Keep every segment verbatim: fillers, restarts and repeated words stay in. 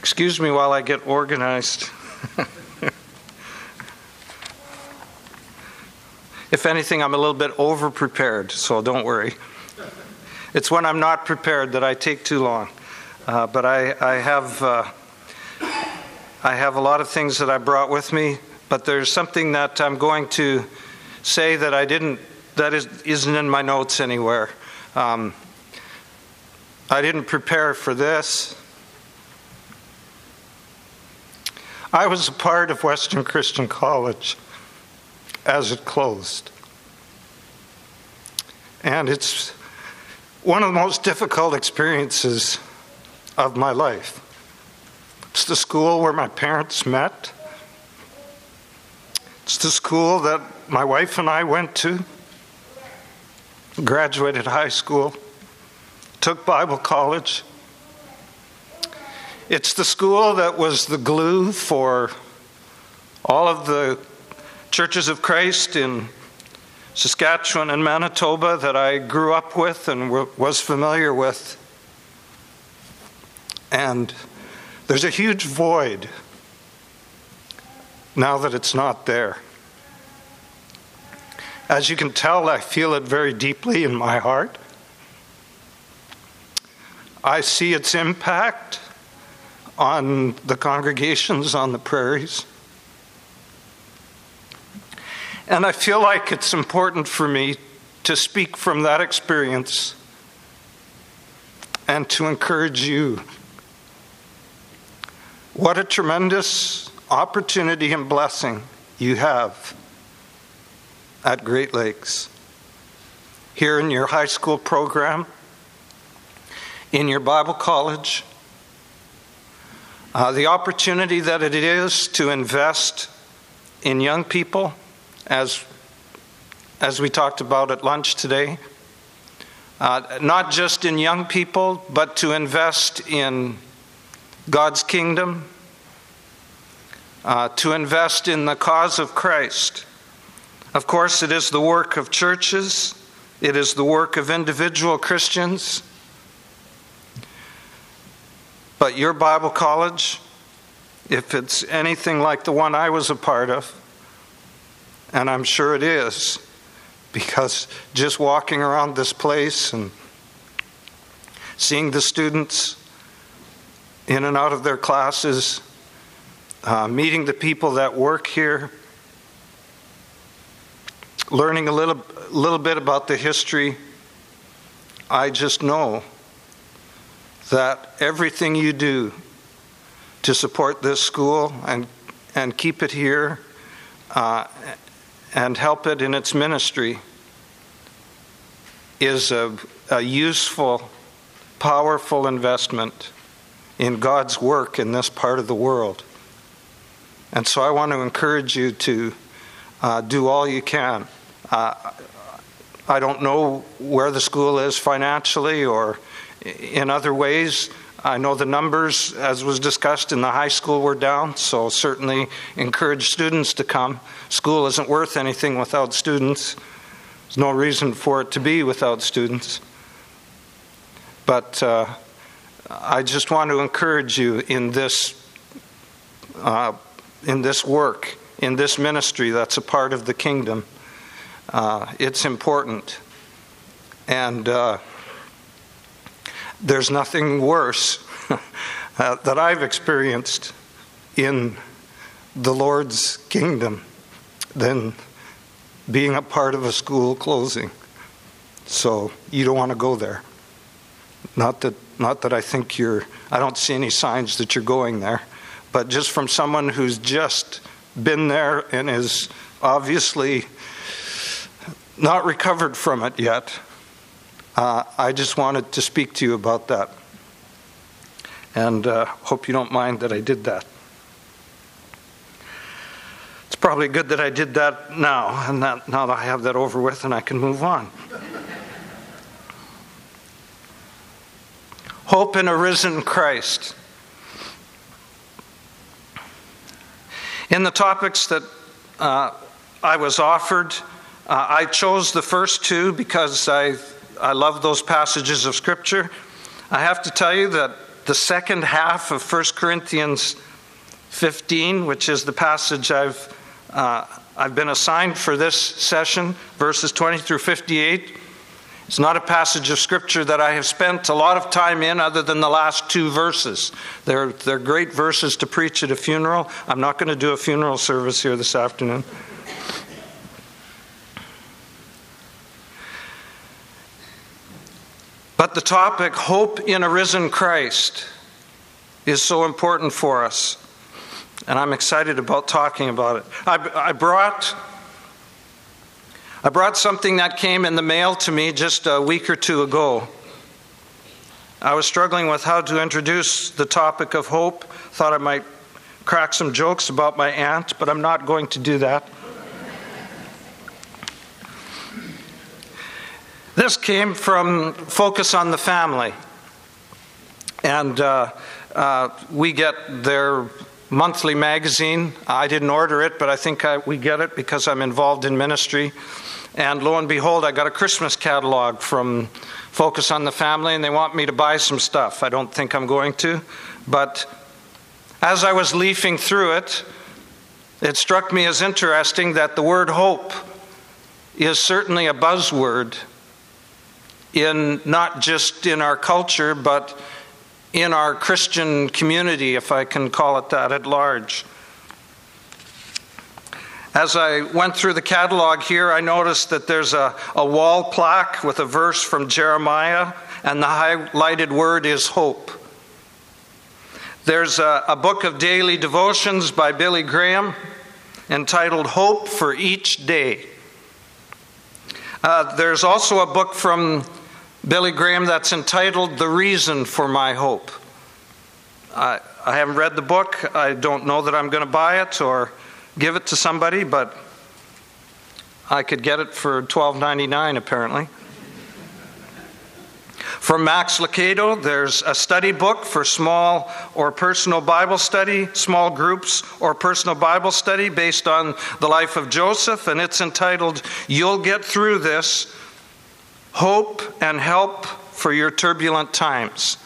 Excuse me while I get organized. If anything, I'm a little bit over-prepared, so don't worry. It's when I'm not prepared that I take too long. Uh, but I, I have uh, I have a lot of things that I brought with me, but there's something that I'm going to say that I didn't, that is, isn't in my notes anywhere. Um, I didn't prepare for this. I was a part of Western Christian College as it closed. And it's one of the most difficult experiences of my life. It's the school where my parents met. It's the school that my wife and I went to, graduated high school, took Bible college. It's the school that was the glue for all of the Churches of Christ in Saskatchewan and Manitoba that I grew up with and was familiar with. And there's a huge void now that it's not there. As you can tell, I feel it very deeply in my heart. I see its impact on the congregations on the prairies. And I feel like it's important for me to speak from that experience and to encourage you. What a tremendous opportunity and blessing you have at Great Lakes. Here in your high school program, in your Bible college, uh, the opportunity that it is to invest in young people, as as we talked about at lunch today, uh, not just in young people, but to invest in God's kingdom, uh, to invest in the cause of Christ. Of course, it is the work of churches. It is the work of individual Christians. But your Bible college, if it's anything like the one I was a part of, and I'm sure it is, because just walking around this place and seeing the students in and out of their classes, uh, meeting the people that work here, learning a little, little bit about the history, I just know that everything you do to support this school and, and keep it here, uh, and help it in its ministry is a, a useful, powerful investment in God's work in this part of the world. And so I want to encourage you to uh, do all you can. Uh, I don't know where the school is financially or in other ways. I know the numbers, as was discussed in the high school, were down, so certainly encourage students to come. School isn't worth anything without students. There's no reason for it to be without students. But uh, I just want to encourage you in this, uh, in this work, in this ministry that's a part of the kingdom. Uh, it's important. And uh, there's nothing worse uh, that I've experienced in the Lord's kingdom than being a part of a school closing. So you don't want to go there. Not that, not that I think you're, I don't see any signs that you're going there, but just from someone who's just been there and is obviously not recovered from it yet, Uh, I just wanted to speak to you about that. And uh, hope you don't mind that I did that. It's probably good that I did that now, and that now that I have that over with and I can move on. Hope in a risen Christ. In the topics that uh, I was offered, uh, I chose the first two because I I love those passages of Scripture. I have to tell you that the second half of First Corinthians fifteen, which is the passage I've uh, I've been assigned for this session, verses twenty through fifty-eight. It's not a passage of Scripture that I have spent a lot of time in other than the last two verses. They're, they're great verses to preach at a funeral. I'm not going to do a funeral service here this afternoon. But the topic, hope in a risen Christ, is so important for us. And I'm excited about talking about it. I, I brought... I brought something that came in the mail to me just a week or two ago. I was struggling with how to introduce the topic of hope. Thought I might crack some jokes about my aunt, but I'm not going to do that. This came from Focus on the Family. And uh, uh, we get their monthly magazine. I didn't order it, but I think I, we get it because I'm involved in ministry. And lo and behold, I got a Christmas catalog from Focus on the Family, and they want me to buy some stuff. I don't think I'm going to. But as I was leafing through it, it struck me as interesting that the word hope is certainly a buzzword in not just in our culture, but in our Christian community, if I can call it that, at large. As I went through the catalog here, I noticed that there's a, a wall plaque with a verse from Jeremiah, and the highlighted word is hope. There's a, a book of daily devotions by Billy Graham entitled Hope for Each Day. Uh, there's also a book from Billy Graham that's entitled The Reason for My Hope. I, I haven't read the book. I don't know that I'm going to buy it or give it to somebody, but I could get it for twelve ninety-nine apparently. From Max Lucado, there's a study book for small or personal Bible study, small groups or personal Bible study based on the life of Joseph, and it's entitled, You'll Get Through This, Hope and Help for Your Turbulent Times.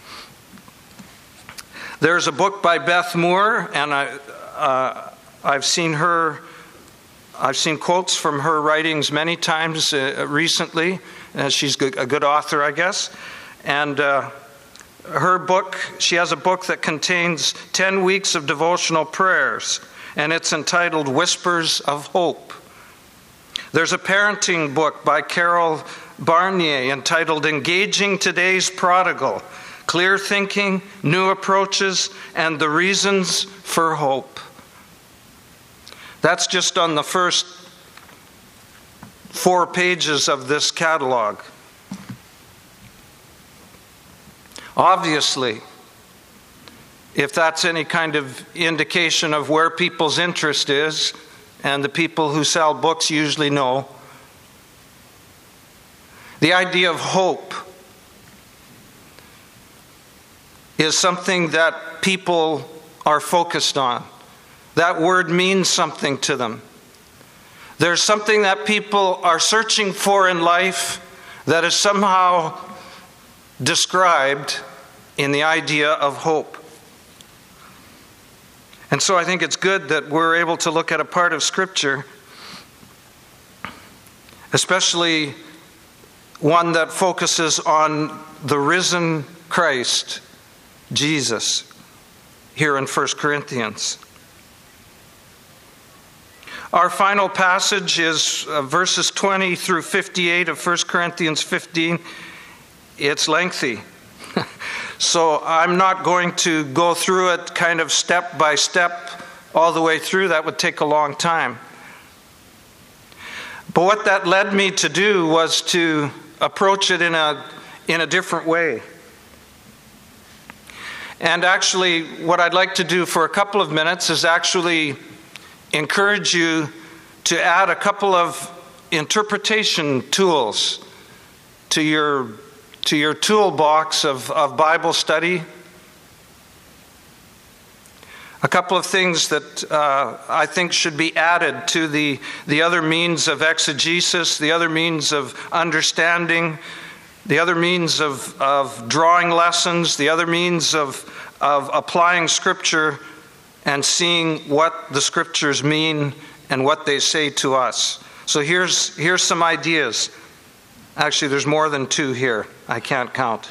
There's a book by Beth Moore, and I, uh, I've seen her, I've seen quotes from her writings many times uh, recently. Uh, she's a good author, I guess. And uh, her book, she has a book that contains ten weeks of devotional prayers, and it's entitled Whispers of Hope. There's a parenting book by Carol Barnier entitled Engaging Today's Prodigal, Clear Thinking, New Approaches, and the Reasons for Hope. That's just on the first four pages of this catalog. Obviously, if that's any kind of indication of where people's interest is, and the people who sell books usually know, the idea of hope is something that people are focused on. That word means something to them. There's something that people are searching for in life that is somehow described in the idea of hope. And so I think it's good that we're able to look at a part of Scripture, especially one that focuses on the risen Christ, Jesus, here in First Corinthians. Our final passage is uh, verses twenty through fifty-eight of First Corinthians fifteen. It's lengthy. So I'm not going to go through it kind of step by step all the way through. That would take a long time. But what that led me to do was to approach it in a in a different way. And actually, what I'd like to do for a couple of minutes is actually encourage you to add a couple of interpretation tools to your to your toolbox of, of Bible study. A couple of things that uh, I think should be added to the, the other means of exegesis, the other means of understanding the other means of, of drawing lessons, the other means of, of applying Scripture and seeing what the Scriptures mean and what they say to us. So here's, here's some ideas. Actually, there's more than two here. I can't count.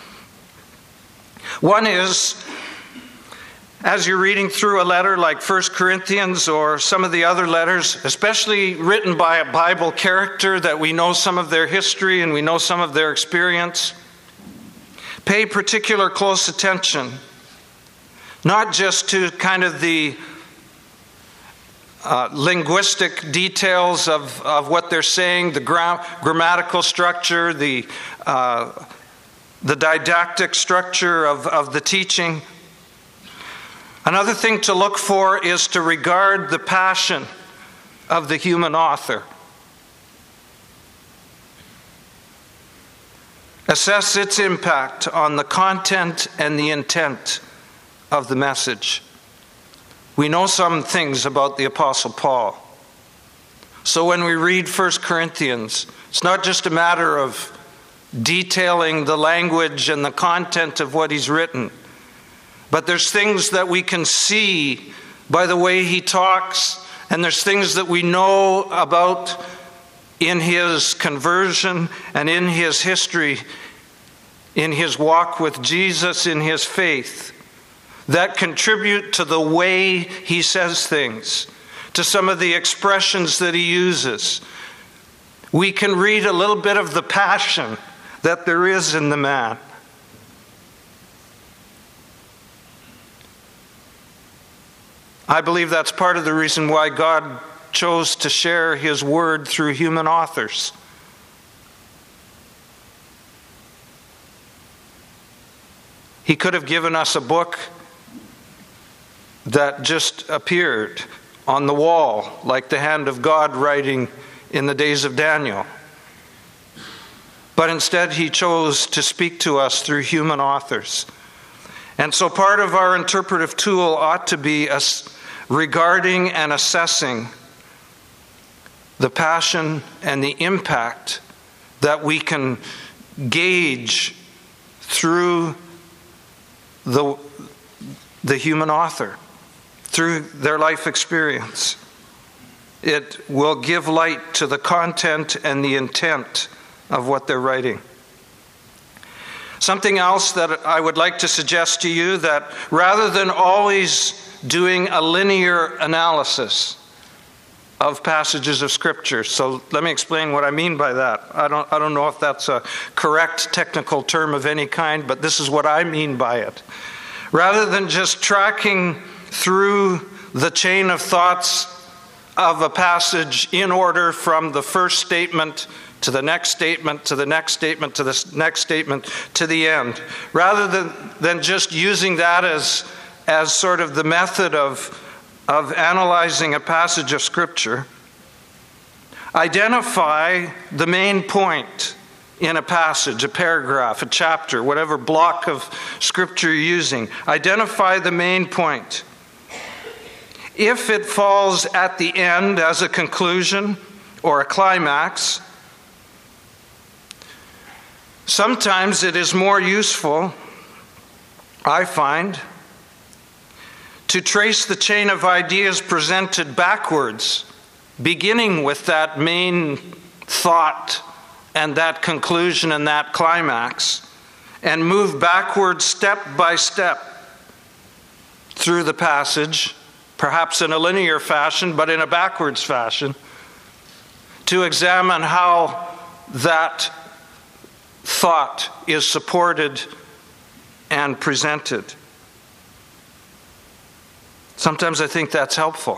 One is, as you're reading through a letter like First Corinthians or some of the other letters, especially written by a Bible character that we know some of their history and we know some of their experience, pay particular close attention, not just to kind of the uh, linguistic details of, of what they're saying, the gra- grammatical structure, the, uh, the didactic structure of, of the teaching. Another thing to look for is to regard the passion of the human author. Assess its impact on the content and the intent of the message. We know some things about the Apostle Paul. So when we read First Corinthians, it's not just a matter of detailing the language and the content of what he's written, but there's things that we can see by the way he talks, and there's things that we know about in his conversion and in his history, in his walk with Jesus, in his faith, that contribute to the way he says things, to some of the expressions that he uses. We can read a little bit of the passion that there is in the man. I believe that's part of the reason why God chose to share his word through human authors. He could have given us a book that just appeared on the wall, like the hand of God writing in the days of Daniel. But instead, he chose to speak to us through human authors. And so part of our interpretive tool ought to be us regarding and assessing the passion and the impact that we can gauge through the, the human author, through their life experience. It will give light to the content and the intent of what they're writing. Something else that I would like to suggest to you, that rather than always doing a linear analysis of passages of Scripture, so let me explain what I mean by that. I don't, I don't know if that's a correct technical term of any kind, but this is what I mean by it. Rather than just tracking through the chain of thoughts of a passage in order from the first statement to the next statement, to the next statement, to the next statement, to the end. Rather than, than just using that as, as sort of the method of, of analyzing a passage of Scripture, identify the main point in a passage, a paragraph, a chapter, whatever block of Scripture you're using. Identify the main point. If it falls at the end as a conclusion or a climax, sometimes it is more useful, I find, to trace the chain of ideas presented backwards, beginning with that main thought and that conclusion and that climax, and move backwards step by step through the passage, perhaps in a linear fashion, but in a backwards fashion, to examine how that thought is supported and presented. Sometimes I think that's helpful.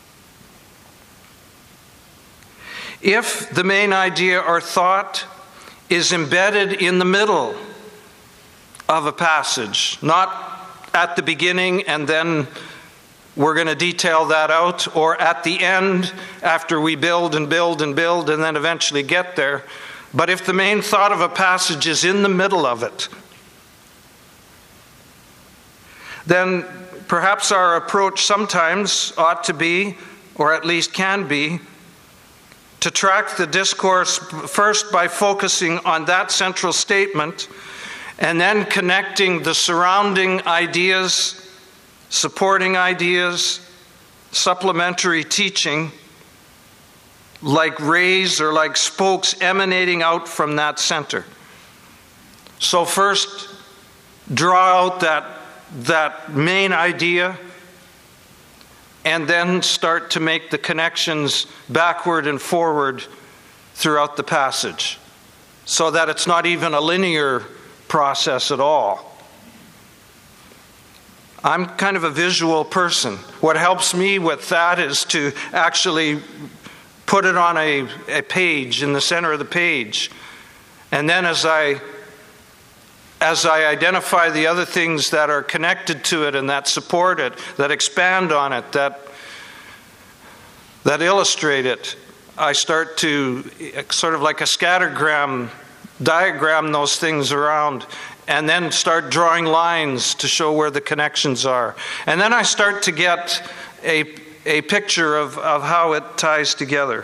If the main idea or thought is embedded in the middle of a passage, not at the beginning and then we're going to detail that out, or at the end after we build and build and build and then eventually get there, but if the main thought of a passage is in the middle of it, then perhaps our approach sometimes ought to be, or at least can be, to track the discourse first by focusing on that central statement and then connecting the surrounding ideas, supporting ideas, supplementary teaching, like rays or like spokes emanating out from that center. So first, draw out that, that main idea, and then start to make the connections backward and forward throughout the passage, so that it's not even a linear process at all. I'm kind of a visual person. What helps me with that is to actually put it on a, a page, in the center of the page. And then as I as I identify the other things that are connected to it and that support it, that expand on it, that that illustrate it, I start to, sort of like a scattergram, diagram those things around, and then start drawing lines to show where the connections are. And then I start to get a, a picture of, of how it ties together.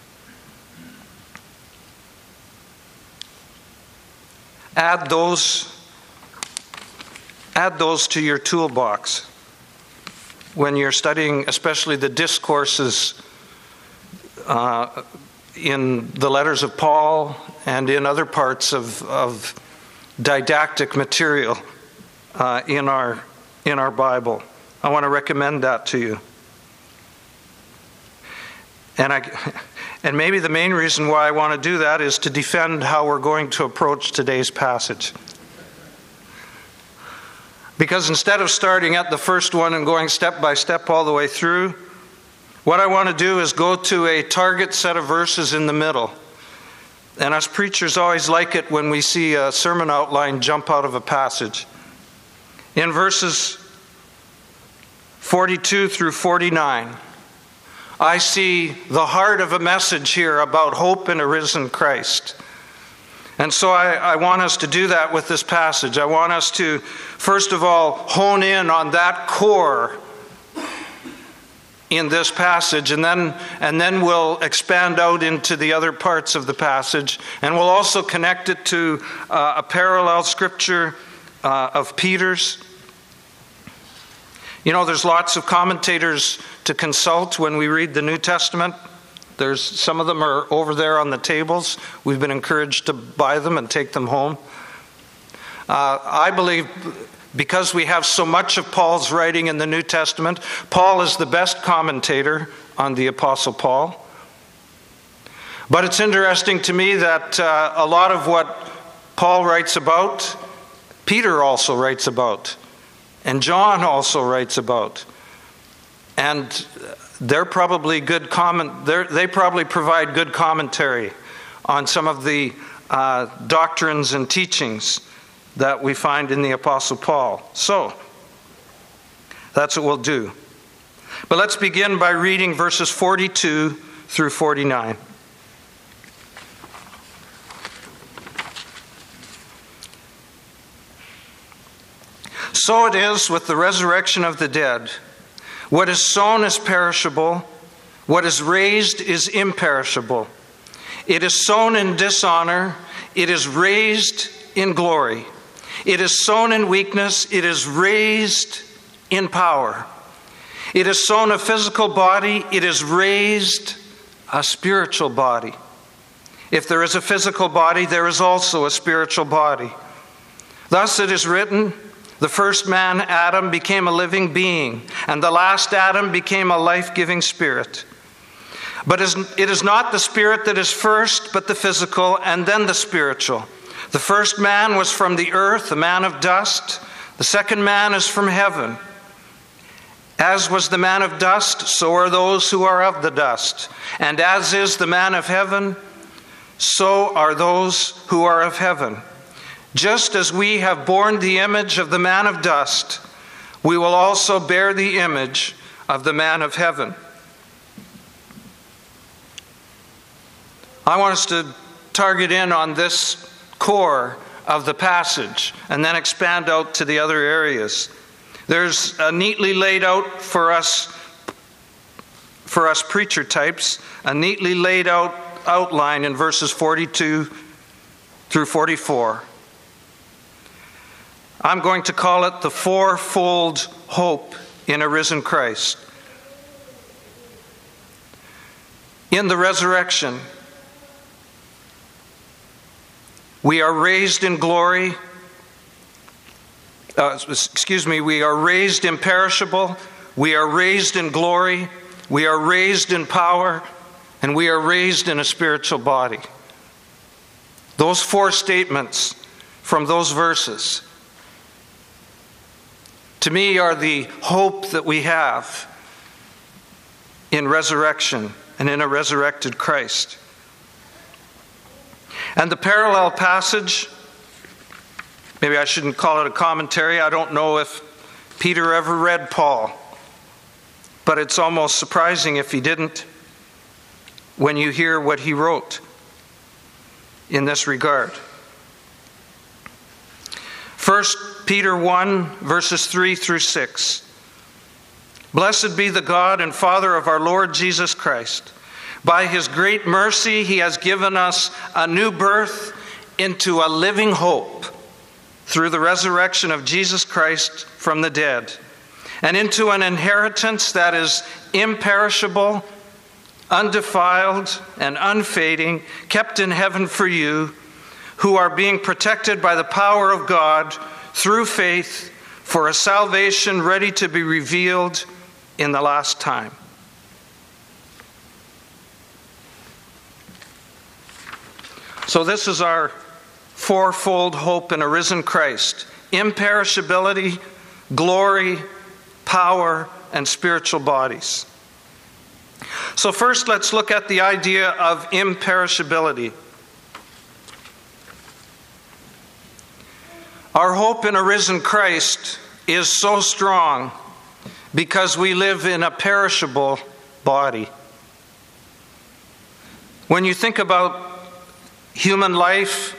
Add those, add those to your toolbox when you're studying, especially the discourses uh, in the letters of Paul and in other parts of, of didactic material uh, in our in our Bible. I want to recommend that to you. And I, and maybe the main reason why I want to do that is to defend how we're going to approach today's passage. Because instead of starting at the first one and going step by step all the way through, what I want to do is go to a target set of verses in the middle. And us preachers always like it when we see a sermon outline jump out of a passage. In verses forty-two through forty-nine, I see the heart of a message here about hope in a risen Christ. And so I, I want us to do that with this passage. I want us to, first of all, hone in on that core in this passage, and then and then we'll expand out into the other parts of the passage, and we'll also connect it to uh, a parallel scripture uh, of Peter's. You know, there's lots of commentators to consult when we read the New Testament. There's some of them are over there on the tables. We've been encouraged to buy them and take them home. Uh, I believe because we have so much of Paul's writing in the New Testament, Paul is the best commentator on the Apostle Paul. But it's interesting to me that uh, a lot of what Paul writes about, Peter also writes about, and John also writes about. And they're probably good comment. They probably provide good commentary on some of the uh, doctrines and teachings that we find in the Apostle Paul. So, that's what we'll do. But let's begin by reading verses forty-two through forty-nine. So it is with the resurrection of the dead. What is sown is perishable, what is raised is imperishable. It is sown in dishonor, it is raised in glory. It is sown in weakness, it is raised in power. It is sown a physical body, it is raised a spiritual body. If there is a physical body, there is also a spiritual body. Thus it is written, the first man, Adam, became a living being, and the last Adam became a life-giving spirit. But it is not the spirit that is first, but the physical, and then the spiritual. The first man was from the earth, a man of dust. The second man is from heaven. As was the man of dust, so are those who are of the dust. And as is the man of heaven, so are those who are of heaven. Just as we have borne the image of the man of dust, we will also bear the image of the man of heaven. I want us to target in on this core of the passage and then expand out to the other areas. There's a neatly laid out for us for us preacher types, a neatly laid out outline in verses forty-two through forty-four. I'm going to call it the fourfold hope in a risen Christ. In the resurrection, we are raised in glory. Uh, excuse me, we are raised imperishable. We are raised in glory. We are raised in power. And we are raised in a spiritual body. Those four statements from those verses, to me, are the hope that we have in resurrection and in a resurrected Christ. And the parallel passage, maybe I shouldn't call it a commentary. I don't know if Peter ever read Paul, but it's almost surprising if he didn't when you hear what he wrote in this regard. First Peter one, verses three through six. Blessed be the God and Father of our Lord Jesus Christ. By his great mercy, he has given us a new birth into a living hope through the resurrection of Jesus Christ from the dead, and into an inheritance that is imperishable, undefiled, and unfading, kept in heaven for you, who are being protected by the power of God through faith for a salvation ready to be revealed in the last time. So this is our fourfold hope in a risen Christ: imperishability, glory, power, and spiritual bodies. So first, let's look at the idea of imperishability. Our hope in a risen Christ is so strong because we live in a perishable body. When you think about human life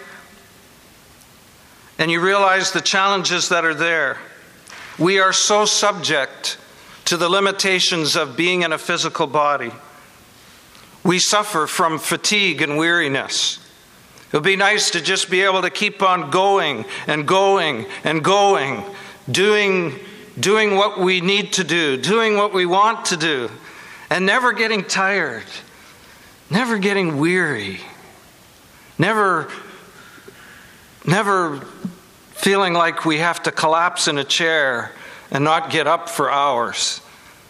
and you realize the challenges that are there, we are so subject to the limitations of being in a physical body. We suffer from fatigue and weariness. It would be nice to just be able to keep on going and going and going, doing, doing what we need to do, doing what we want to do, and never getting tired, never getting weary, never, never feeling like we have to collapse in a chair and not get up for hours.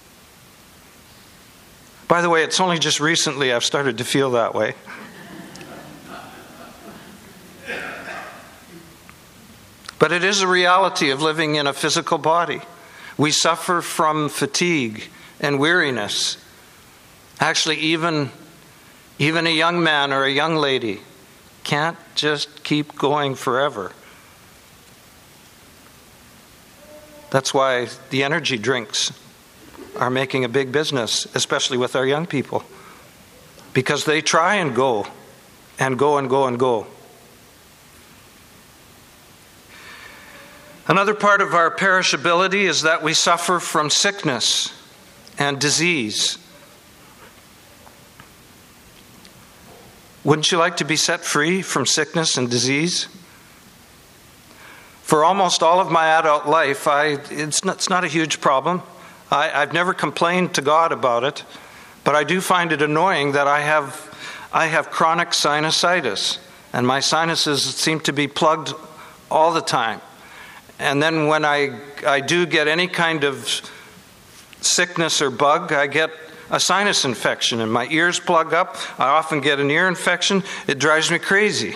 By the way, it's only just recently I've started to feel that way. But it is a reality of living in a physical body. We suffer from fatigue and weariness. Actually, even, even a young man or a young lady can't just keep going forever. That's why the energy drinks are making a big business, especially with our young people, because they try and go and go and go and go. Another part of our perishability is that we suffer from sickness and disease. Wouldn't you like to be set free from sickness and disease? For almost all of my adult life, I, it's, not, it's not a huge problem. I, I've never complained to God about it, but I do find it annoying that I have, I have chronic sinusitis, and my sinuses seem to be plugged all the time. And then when I, I do get any kind of sickness or bug, I get a sinus infection and my ears plug up. I often get an ear infection. It drives me crazy.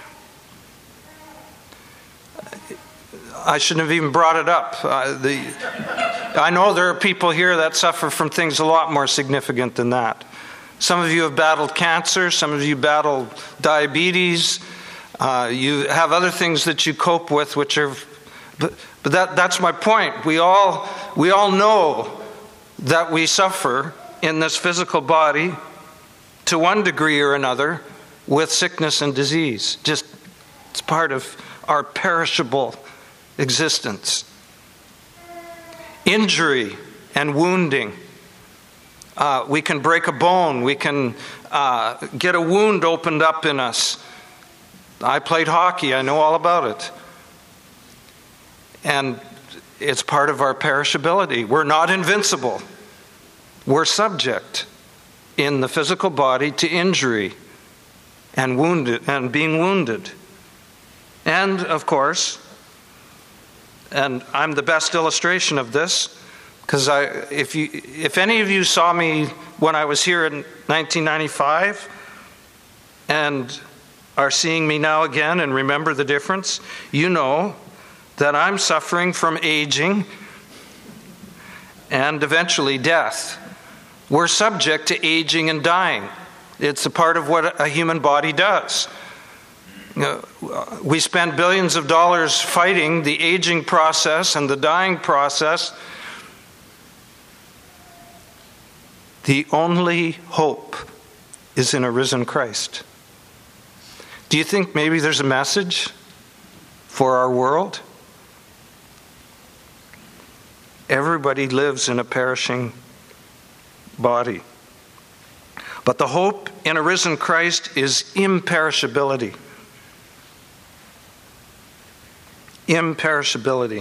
I shouldn't have even brought it up. Uh, the, I know there are people here that suffer from things a lot more significant than that. Some of you have battled cancer. Some of you battle diabetes. Uh, you have other things that you cope with, which are... But, but that, that's my point. We all, we all know that we suffer in this physical body to one degree or another with sickness and disease. Just, it's part of our perishable existence. Injury and wounding Uh, we can break a bone. We can uh, get a wound opened up in us. I played hockey. I know all about it. And it's part of our perishability. We're not invincible. We're subject in the physical body to injury and wounded and being wounded. And of course, and I'm the best illustration of this, because I, if you, if any of you saw me when I was here in nineteen ninety-five, and are seeing me now again and remember the difference, you know that I'm suffering from aging and eventually death. We're subject to aging and dying. It's a part of what a human body does. You know, we spend billions of dollars fighting the aging process and the dying process. The only hope is in a risen Christ. Do you think maybe there's a message for our world? Everybody lives in a perishing body. But the hope in a risen Christ is imperishability. Imperishability.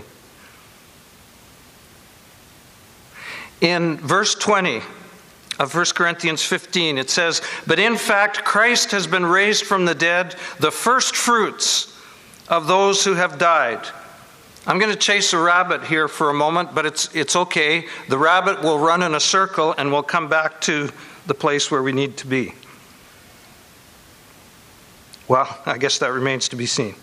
In verse twenty of First Corinthians fifteen, it says, "But in fact, Christ has been raised from the dead, the first fruits of those who have died." I'm going to chase a rabbit here for a moment, but it's it's okay. The rabbit will run in a circle and we'll come back to the place where we need to be. Well, I guess that remains to be seen.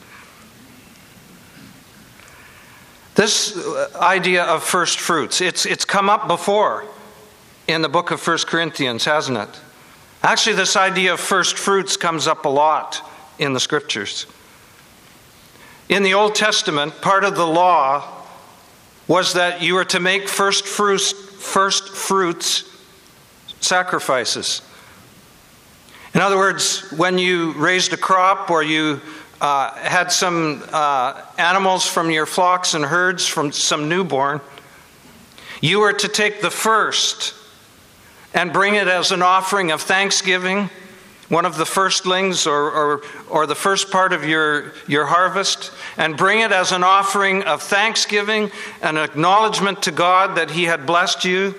This idea of first fruits, it's it's come up before in the book of First Corinthians, hasn't it? Actually, this idea of first fruits comes up a lot in the scriptures. In the Old Testament, part of the law was that you were to make first fruits, first fruits sacrifices. In other words, when you raised a crop or you uh, had some uh, animals from your flocks and herds, from some newborn, you were to take the first and bring it as an offering of thanksgiving, one of the firstlings or, or, or the first part of your, your harvest, and bring it as an offering of thanksgiving, an acknowledgement to God that He had blessed you.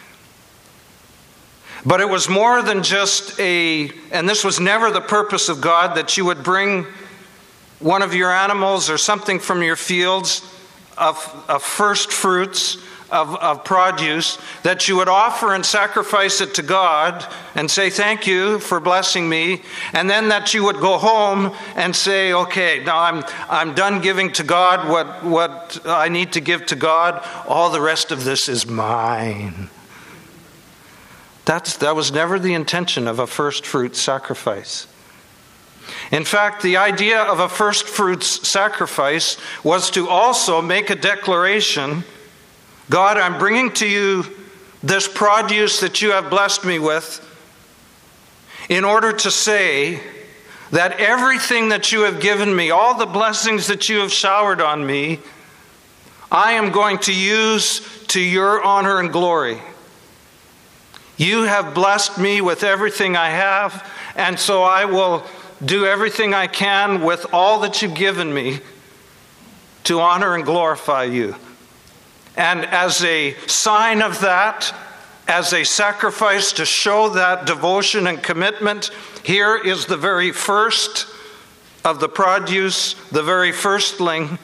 But it was more than just a, and this was never the purpose of God, that you would bring one of your animals or something from your fields of, of first fruits, Of, of produce, that you would offer and sacrifice it to God and say, "Thank you for blessing me," and then that you would go home and say, "Okay, now I'm I'm done giving to God what, what I need to give to God. All the rest of this is mine." That's, that was never the intention of a first fruits sacrifice. In fact, the idea of a first fruits sacrifice was to also make a declaration: God, I'm bringing to you this produce that you have blessed me with, in order to say that everything that you have given me, all the blessings that you have showered on me, I am going to use to your honor and glory. You have blessed me with everything I have, and so I will do everything I can with all that you've given me to honor and glorify you. And as a sign of that, as a sacrifice to show that devotion and commitment, here is the very first of the produce, the very firstling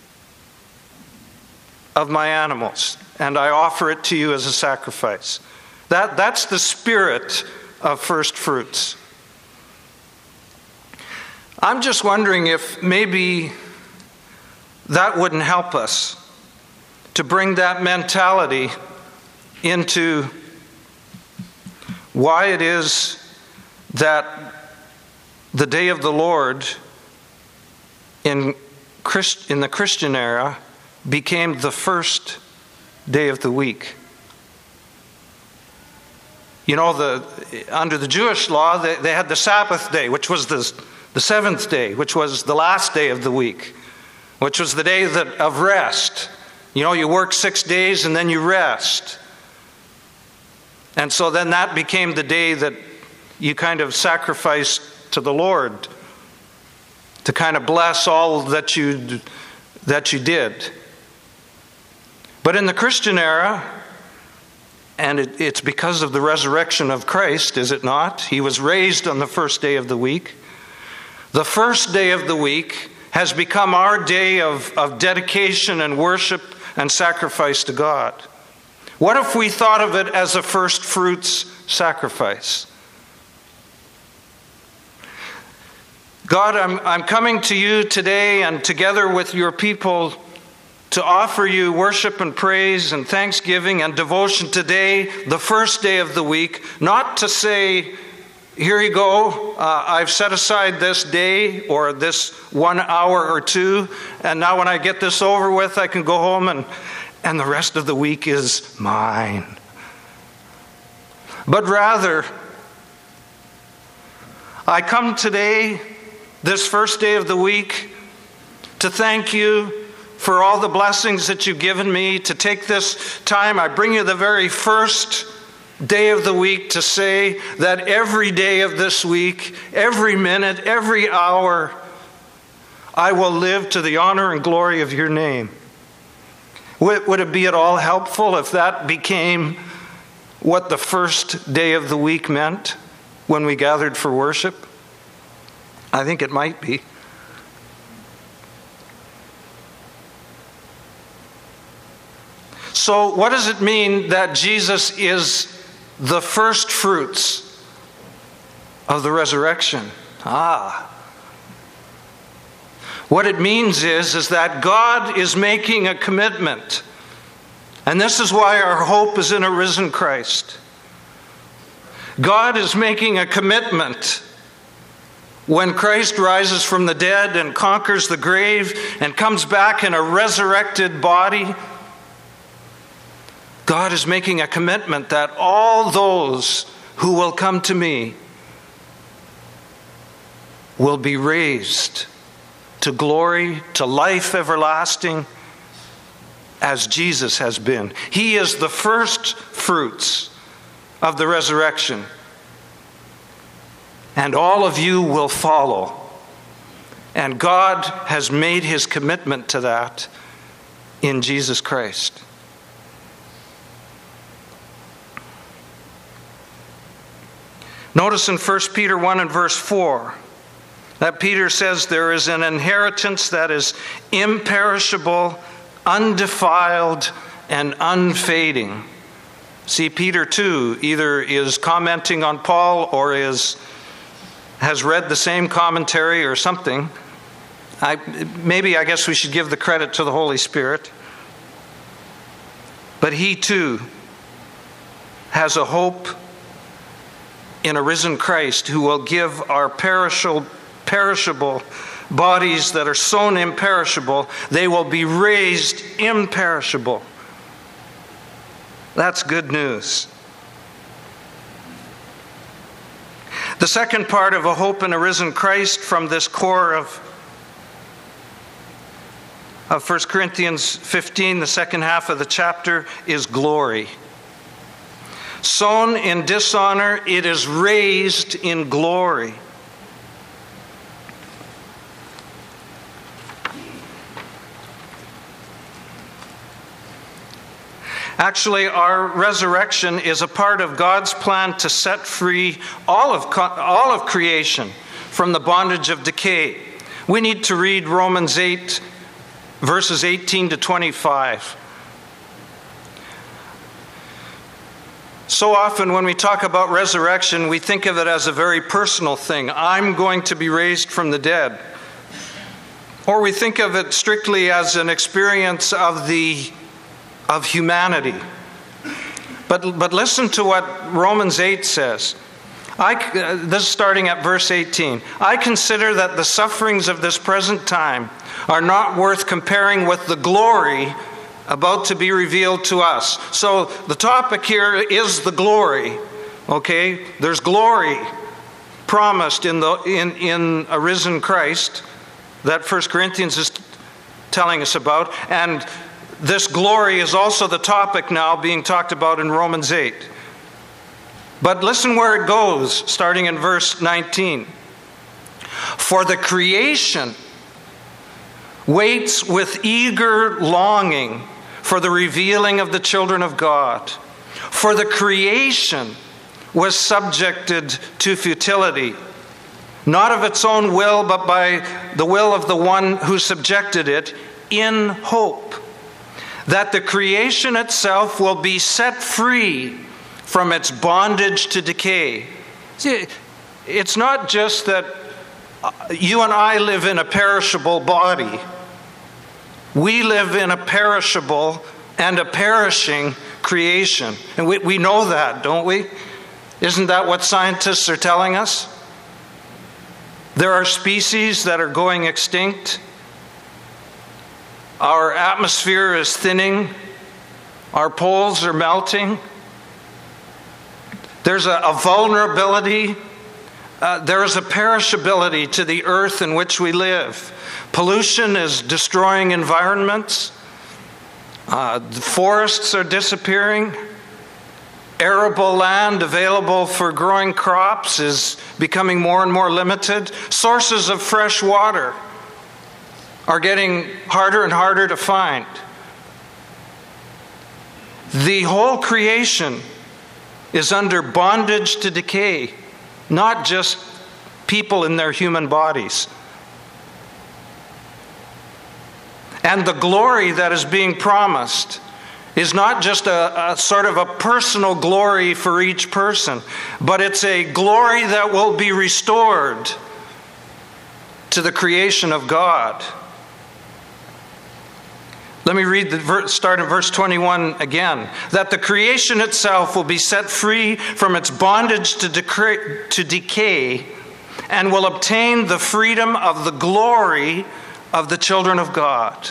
of my animals, and I offer it to you as a sacrifice. That, that's the spirit of first fruits. I'm just wondering if maybe that wouldn't help us to bring that mentality into why it is that the day of the Lord in Christ, in the Christian era became the first day of the week. You know, the under the Jewish law, they, they had the Sabbath day, which was the, the seventh day, which was the last day of the week, which was the day that, of rest. You know, you work six days and then you rest. And so then that became the day that you kind of sacrificed to the Lord to kind of bless all that you that you did. But in the Christian era, and it, it's because of the resurrection of Christ, is it not? He was raised on the first day of the week. The first day of the week has become our day of, of dedication and worship and sacrifice to God. What if we thought of it as a first fruits sacrifice? God, I'm, I'm coming to you today and together with your people to offer you worship and praise and thanksgiving and devotion today, the first day of the week, not to say, here you go, uh, I've set aside this day or this one hour or two, and now when I get this over with, I can go home and, and the rest of the week is mine. But rather, I come today, this first day of the week, to thank you for all the blessings that you've given me, to take this time. I bring you the very first day of the week to say that every day of this week, every minute, every hour, I will live to the honor and glory of your name. Would, would it be at all helpful if that became what the first day of the week meant when we gathered for worship? I think it might be. So what does it mean that Jesus is the first fruits of the resurrection? Ah. What it means is, is that God is making a commitment. And this is why our hope is in a risen Christ. God is making a commitment when Christ rises from the dead and conquers the grave and comes back in a resurrected body. God is making a commitment that all those who will come to me will be raised to glory, to life everlasting, as Jesus has been. He is the first fruits of the resurrection. And all of you will follow. And God has made his commitment to that in Jesus Christ. Notice in First Peter one and verse four that Peter says there is an inheritance that is imperishable, undefiled, and unfading. See, Peter too either is commenting on Paul or is has read the same commentary or something. I, maybe I guess we should give the credit to the Holy Spirit. But he too has a hope in a risen Christ who will give our perishable, perishable bodies that are sown imperishable, they will be raised imperishable. That's good news. The second part of a hope in a risen Christ from this core of, of First Corinthians fifteen, the second half of the chapter, is glory. Sown in dishonor, it is raised in glory. Actually, our resurrection is a part of God's plan to set free all of, all of creation from the bondage of decay. We need to read Romans eight, verses eighteen to twenty-five. So often when we talk about resurrection, we think of it as a very personal thing. I'm going to be raised from the dead. Or we think of it strictly as an experience of the of humanity. But, but listen to what Romans eight says. I, uh, this is starting at verse eighteen. I consider that the sufferings of this present time are not worth comparing with the glory about to be revealed to us. So the topic here is the glory. Okay? There's glory promised in the in, in a risen Christ that First Corinthians is telling us about. And this glory is also the topic now being talked about in Romans eight. But listen where it goes, starting in verse nineteen. For the creation waits with eager longing for the revealing of the children of God. For the creation was subjected to futility, not of its own will, but by the will of the one who subjected it, in hope that the creation itself will be set free from its bondage to decay. See, it's not just that you and I live in a perishable body. We live in a perishable and a perishing creation. And we, we know that, don't we? Isn't that what scientists are telling us? There are species that are going extinct. Our atmosphere is thinning. Our poles are melting. There's a, a vulnerability. Uh, there is a perishability to the earth in which we live. Pollution is destroying environments. Uh, the forests are disappearing. Arable land available for growing crops is becoming more and more limited. Sources of fresh water are getting harder and harder to find. The whole creation is under bondage to decay, not just people in their human bodies. And the glory that is being promised is not just a, a sort of a personal glory for each person, but it's a glory that will be restored to the creation of God. Let me read the verse, start in verse twenty-one again. That the creation itself will be set free from its bondage to, decay, to decay and will obtain the freedom of the glory of the children of God.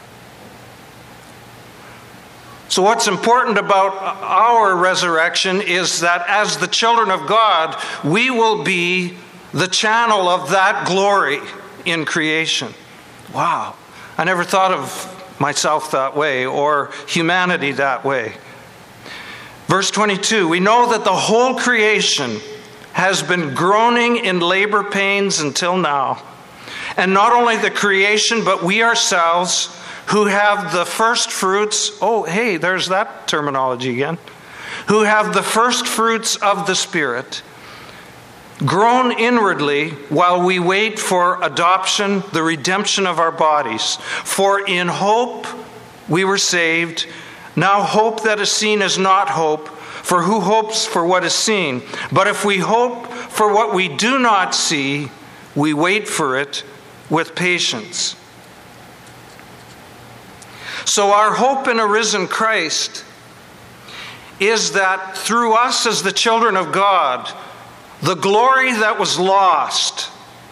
So what's important about our resurrection is that as the children of God, we will be the channel of that glory in creation. Wow. I never thought of myself that way or humanity that way. Verse twenty-two, we know that the whole creation has been groaning in labor pains until now. And not only the creation, but we ourselves who have the first fruits, oh, hey, there's that terminology again, who have the first fruits of the Spirit, groan inwardly while we wait for adoption, the redemption of our bodies. For in hope we were saved. Now hope that is seen is not hope, for who hopes for what is seen? But if we hope for what we do not see, we wait for it with patience. So our hope in a risen Christ is that through us as the children of God, the glory that was lost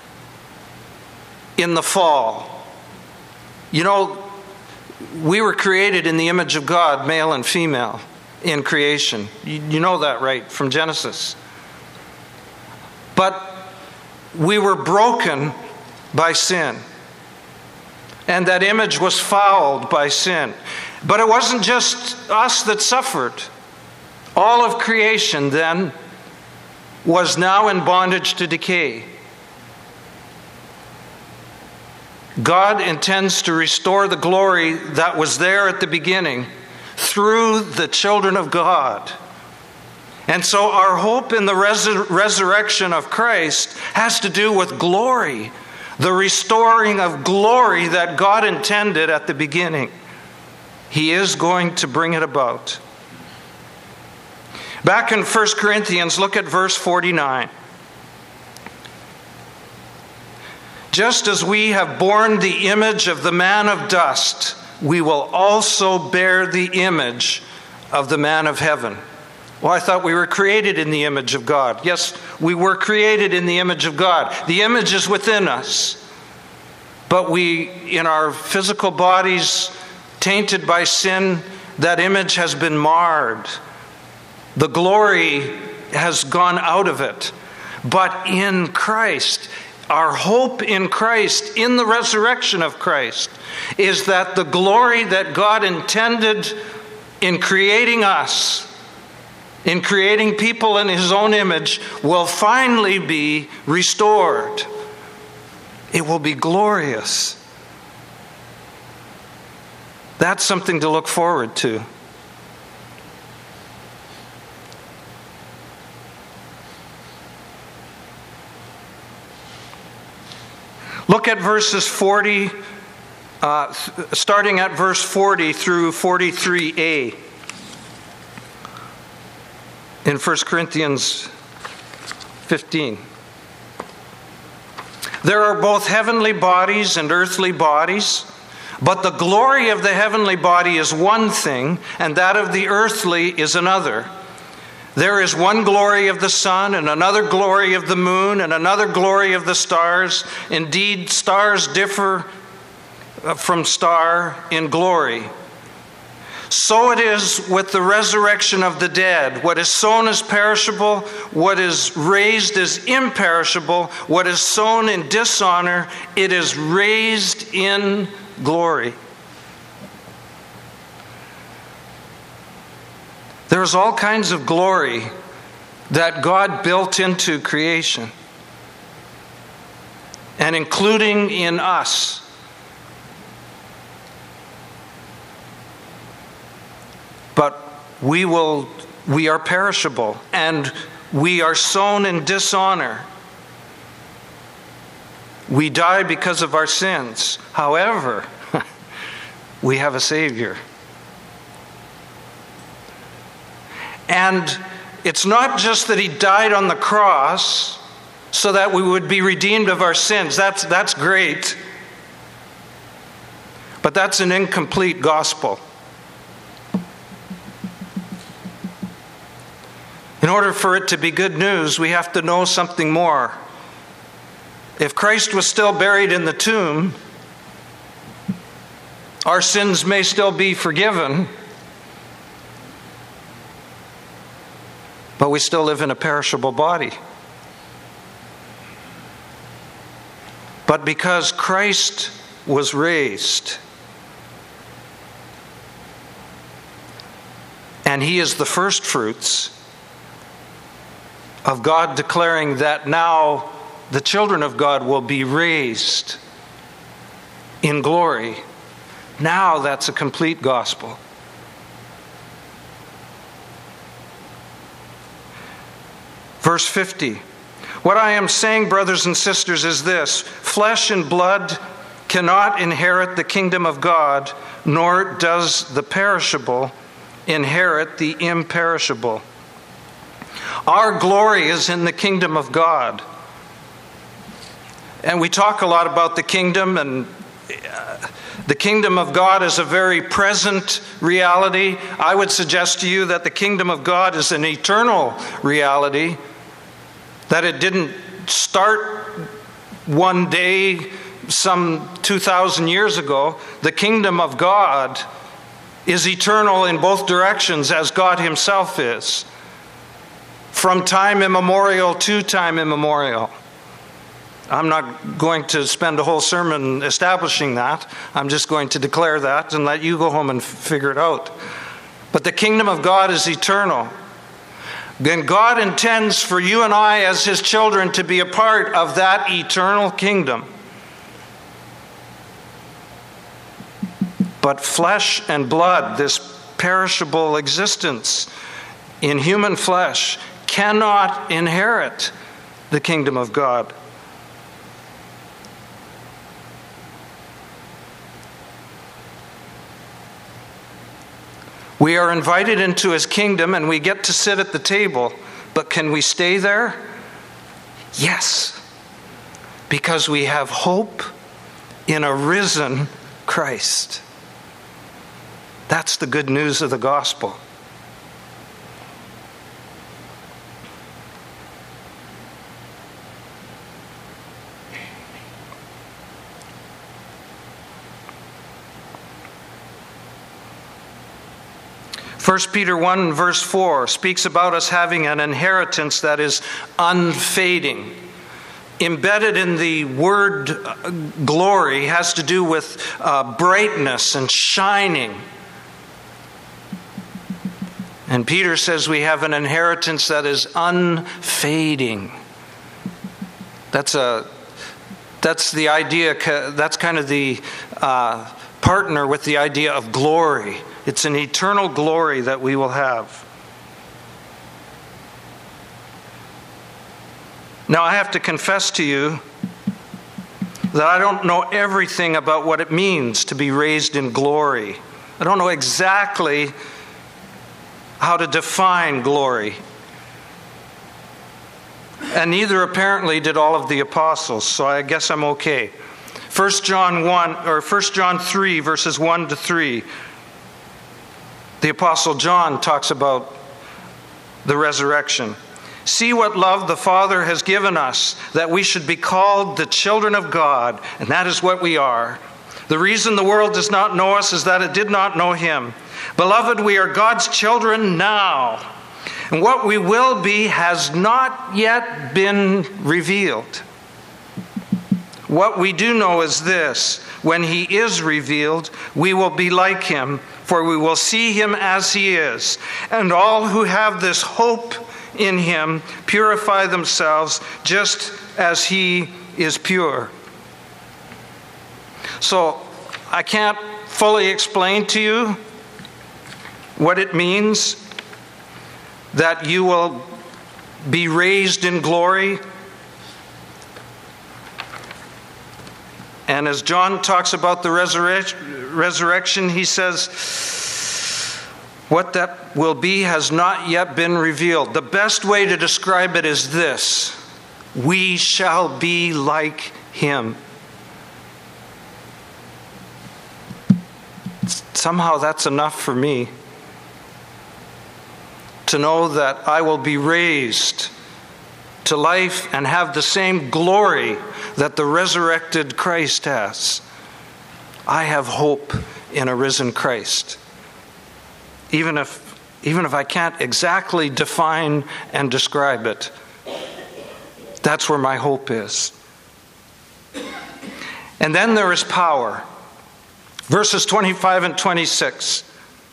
in the fall. You know, we were created in the image of God, male and female, in creation. You, you know that, right, from Genesis. But we were broken by sin. And that image was fouled by sin. But it wasn't just us that suffered. All of creation then was now in bondage to decay. God intends to restore the glory that was there at the beginning through the children of God. And so our hope in the resur- resurrection of Christ has to do with glory, the restoring of glory that God intended at the beginning. He is going to bring it about. Back in First Corinthians, look at verse forty-nine. Just as we have borne the image of the man of dust, we will also bear the image of the man of heaven. Well, I thought we were created in the image of God. Yes, we were created in the image of God. The image is within us. But we, in our physical bodies, tainted by sin, that image has been marred. The glory has gone out of it. But in Christ, our hope in Christ, in the resurrection of Christ, is that the glory that God intended in creating us in creating people in his own image will finally be restored. It will be glorious. That's something to look forward to. Look at verses forty, uh, starting at verse forty through forty-three a in First Corinthians fifteen. There are both heavenly bodies and earthly bodies, but the glory of the heavenly body is one thing, and that of the earthly is another. There is one glory of the sun, and another glory of the moon, and another glory of the stars. Indeed, stars differ from star in glory. So it is with the resurrection of the dead. What is sown is perishable, what is raised is imperishable. What is sown in dishonor, it is raised in glory. There's all kinds of glory that God built into creation, and including in us. But we will we are perishable, and we are sown in dishonor. We die because of our sins. However, we have a Savior. And it's not just that he died on the cross so that we would be redeemed of our sins. That's, that's great. But that's an incomplete gospel. In order for it to be good news, we have to know something more. If Christ was still buried in the tomb, our sins may still be forgiven, but we still live in a perishable body. But because Christ was raised, and he is the first fruits of God declaring that now the children of God will be raised in glory, now that's a complete gospel. Verse fifty. What I am saying, brothers and sisters, is this: flesh and blood cannot inherit the kingdom of God, nor does the perishable inherit the imperishable. Our glory is in the kingdom of God. And we talk a lot about the kingdom, and uh, the kingdom of God is a very present reality. I would suggest to you that the kingdom of God is an eternal reality, that it didn't start one day some two thousand years ago. The kingdom of God is eternal in both directions, as God himself is, from time immemorial to time immemorial. I'm not going to spend a whole sermon establishing that. I'm just going to declare that and let you go home and f- figure it out. But the kingdom of God is eternal. Then God intends for you and I as his children to be a part of that eternal kingdom. But flesh and blood, this perishable existence in human flesh, cannot inherit the kingdom of God. We are invited into his kingdom and we get to sit at the table, but can we stay there? Yes, because we have hope in a risen Christ. That's the good news of the gospel. First Peter one verse four speaks about us having an inheritance that is unfading. Embedded in the word glory has to do with uh, brightness and shining. And Peter says we have an inheritance that is unfading. That's a that's the idea. That's kind of the uh, partner with the idea of glory. It's an eternal glory that we will have. Now, I have to confess to you that I don't know everything about what it means to be raised in glory. I don't know exactly how to define glory. And neither apparently did all of the apostles, so I guess I'm okay. First John one or First John three verses one to three. The apostle John talks about the resurrection. See what love the Father has given us, that we should be called the children of God, and that is what we are. The reason the world does not know us is that it did not know him. Beloved, we are God's children now, and what we will be has not yet been revealed. What we do know is this: when he is revealed, we will be like him, for we will see him as he is. And all who have this hope in him purify themselves just as he is pure. So I can't fully explain to you what it means that you will be raised in glory. And as John talks about the resurre- resurrection, he says, what that will be has not yet been revealed. The best way to describe it is this: we shall be like him. Somehow that's enough for me to know that I will be raised to life and have the same glory that the resurrected Christ has. I have hope in a risen Christ. Even if, even if I can't exactly define and describe it, that's where my hope is. And then there is power. Verses twenty-five and twenty-six.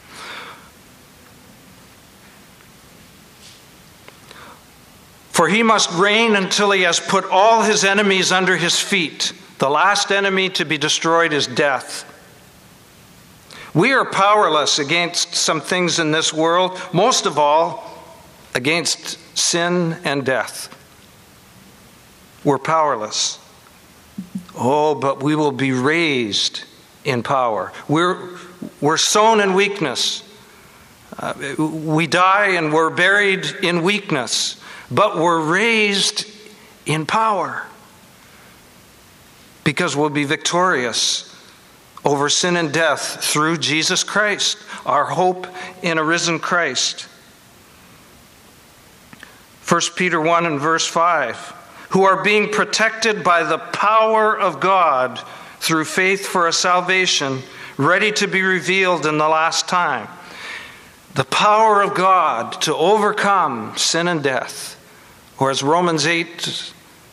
For he must reign until he has put all his enemies under his feet. The last enemy to be destroyed is death. We are powerless against some things in this world, most of all against sin and death. We're powerless. Oh, but we will be raised in power. We're, we're sown in weakness. Uh, we die and we're buried in weakness, but we're raised in power because we'll be victorious over sin and death through Jesus Christ, our hope in a risen Christ. First Peter one and verse five, who are being protected by the power of God through faith for a salvation ready to be revealed in the last time. The power of God to overcome sin and death. Or as Romans eight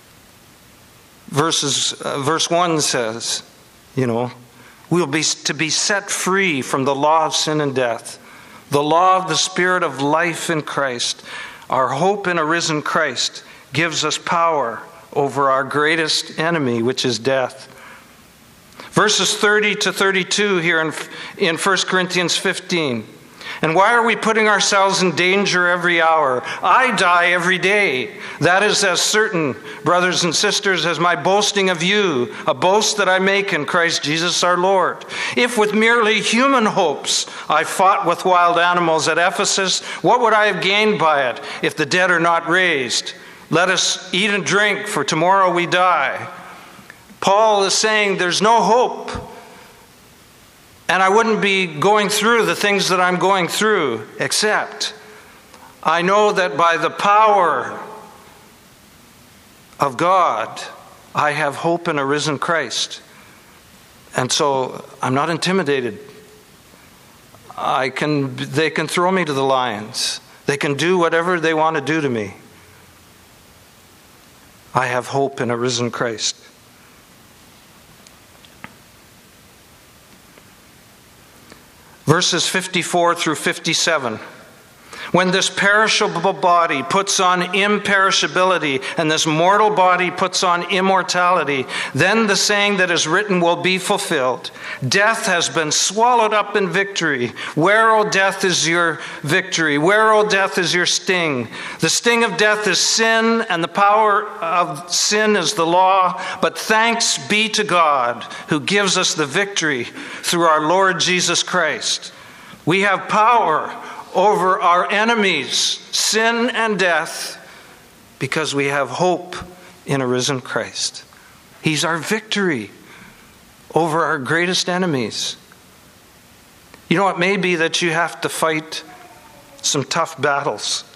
verses, uh, verse one says, you know, we'll be to be set free from the law of sin and death. The law of the Spirit of life in Christ. Our hope in a risen Christ gives us power over our greatest enemy, which is death. Verses thirty to thirty-two here in, in First Corinthians fifteen. And why are we putting ourselves in danger every hour? I die every day. That is as certain, brothers and sisters, as my boasting of you, a boast that I make in Christ Jesus our Lord. If with merely human hopes I fought with wild animals at Ephesus, what would I have gained by it if the dead are not raised? Let us eat and drink, for tomorrow we die. Paul is saying there's no hope. And I wouldn't be going through the things that I'm going through, except I know that by the power of God, I have hope in a risen Christ. And so I'm not intimidated. I can, they can throw me to the lions. They can do whatever they want to do to me. I have hope in a risen Christ. Verses fifty-four through fifty-seven. When this perishable body puts on imperishability and this mortal body puts on immortality, then the saying that is written will be fulfilled. Death has been swallowed up in victory. Where, O death, is your victory? Where, O death, is your sting? The sting of death is sin, and the power of sin is the law. But thanks be to God who gives us the victory through our Lord Jesus Christ. We have power over our enemies, sin and death, because we have hope in a risen Christ. He's our victory over our greatest enemies. You know, it may be that you have to fight some tough battles.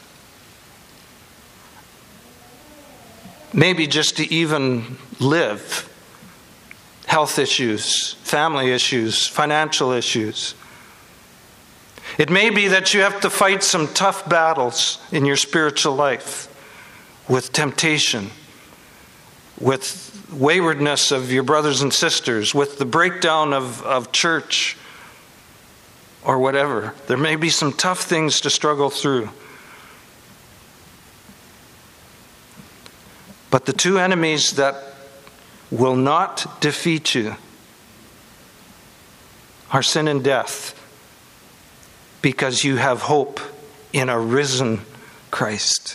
Maybe just to even live. Health issues, family issues, financial issues. It may be that you have to fight some tough battles in your spiritual life with temptation, with waywardness of your brothers and sisters, with the breakdown of, of church, or whatever. There may be some tough things to struggle through. But the two enemies that will not defeat you are sin and death, because you have hope in a risen Christ.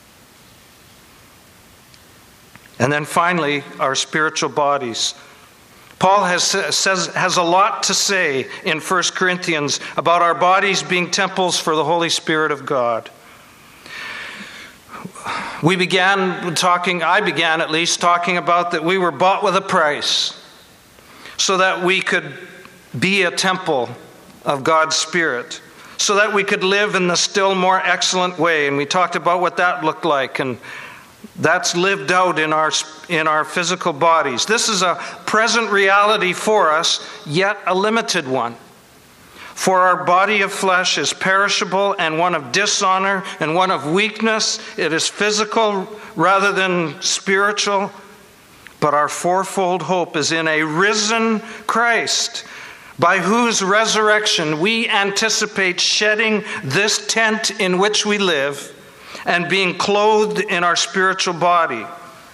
And then finally, our spiritual bodies. Paul has, says, has a lot to say in First Corinthians about our bodies being temples for the Holy Spirit of God. We began talking, I began at least, talking about that we were bought with a price so that we could be a temple of God's Spirit, so that we could live in the still more excellent way. And we talked about what that looked like, and that's lived out in our in our physical bodies. This is a present reality for us, yet a limited one. For our body of flesh is perishable and one of dishonor and one of weakness. It is physical rather than spiritual. But our fourfold hope is in a risen Christ, by whose resurrection we anticipate shedding this tent in which we live and being clothed in our spiritual body.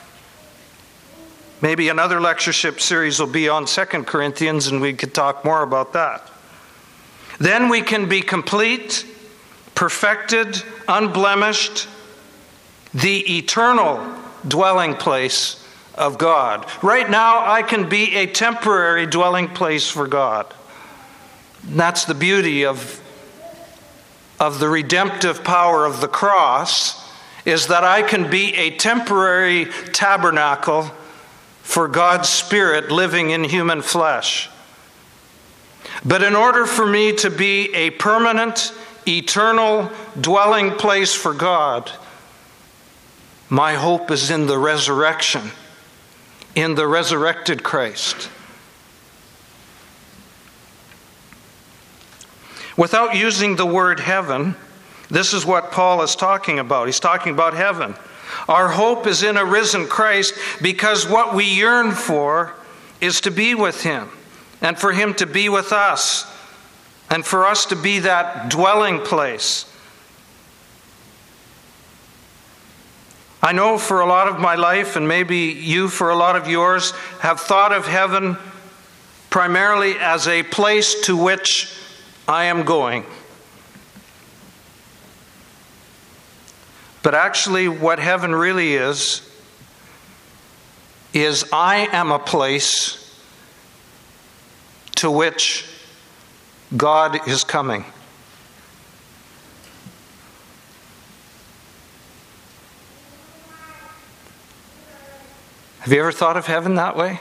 Maybe another lectureship series will be on Second Corinthians, and we could talk more about that. Then we can be complete, perfected, unblemished, the eternal dwelling place of God. Right now, I can be a temporary dwelling place for God. And that's the beauty of, of the redemptive power of the cross, is that I can be a temporary tabernacle for God's Spirit living in human flesh. But in order for me to be a permanent, eternal dwelling place for God, my hope is in the resurrection, in the resurrected Christ. Without using the word heaven, this is what Paul is talking about. He's talking about heaven. Our hope is in a risen Christ, because what we yearn for is to be with Him, and for Him to be with us, and for us to be that dwelling place. I know for a lot of my life, and maybe you for a lot of yours, have thought of heaven primarily as a place to which I am going. But actually, what heaven really is, is I am a place to which God is coming. Have you ever thought of heaven that way?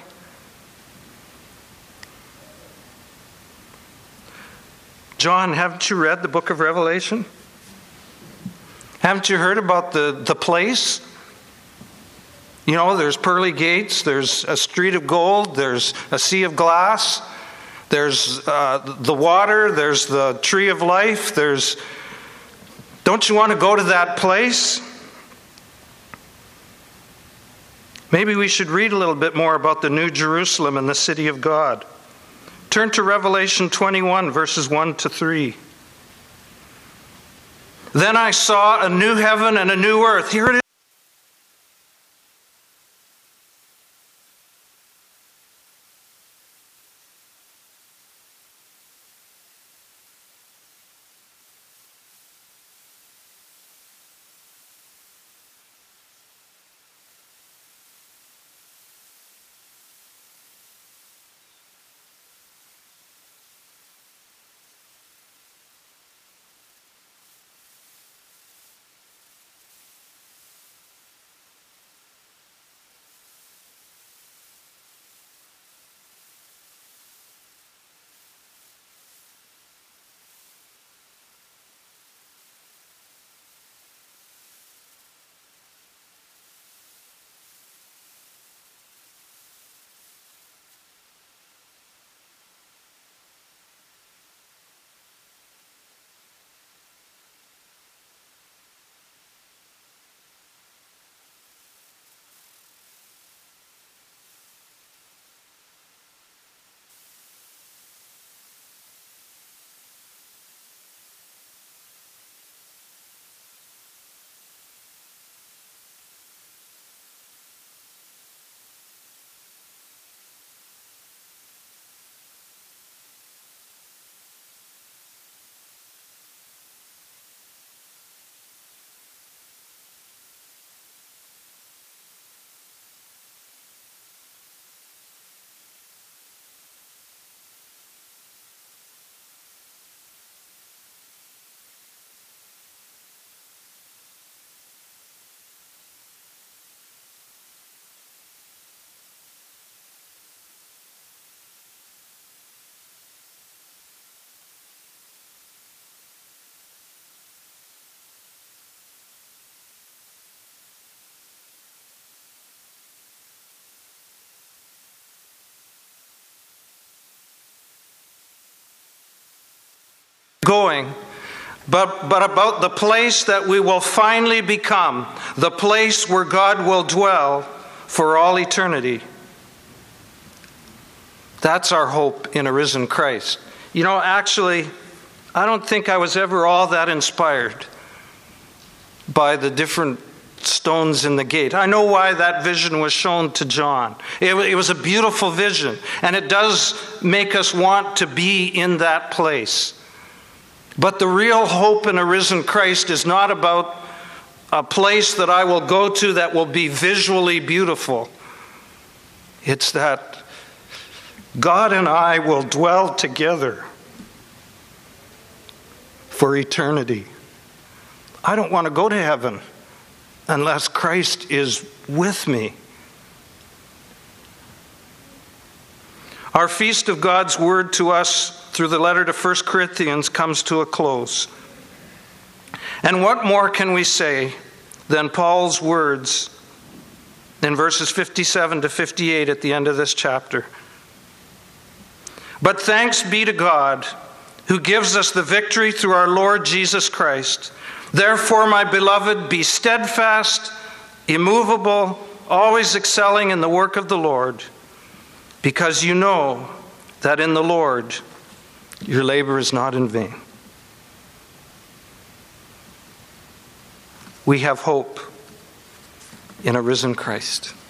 John, haven't you read the book of Revelation? Haven't you heard about the, the place? You know, there's pearly gates, there's a street of gold, there's a sea of glass, there's uh, the water, there's the tree of life, there's... Don't you want to go to that place? Maybe we should read a little bit more about the New Jerusalem and the city of God. Turn to Revelation twenty-one, verses one to three. Then I saw a new heaven and a new earth. Here it is. Going, but, but about the place that we will finally become, the place where God will dwell for all eternity. That's our hope in a risen Christ. You know, actually, I don't think I was ever all that inspired by the different stones in the gate. I know why that vision was shown to John. It, it was a beautiful vision, and it does make us want to be in that place. But the real hope in a risen Christ is not about a place that I will go to that will be visually beautiful. It's that God and I will dwell together for eternity. I don't want to go to heaven unless Christ is with me. Our feast of God's word to us through the letter to First Corinthians comes to a close. And what more can we say than Paul's words in verses fifty-seven to fifty-eight at the end of this chapter? But thanks be to God, who gives us the victory through our Lord Jesus Christ. Therefore, my beloved, be steadfast, immovable, always excelling in the work of the Lord, because you know that in the Lord your labor is not in vain. We have hope in a risen Christ.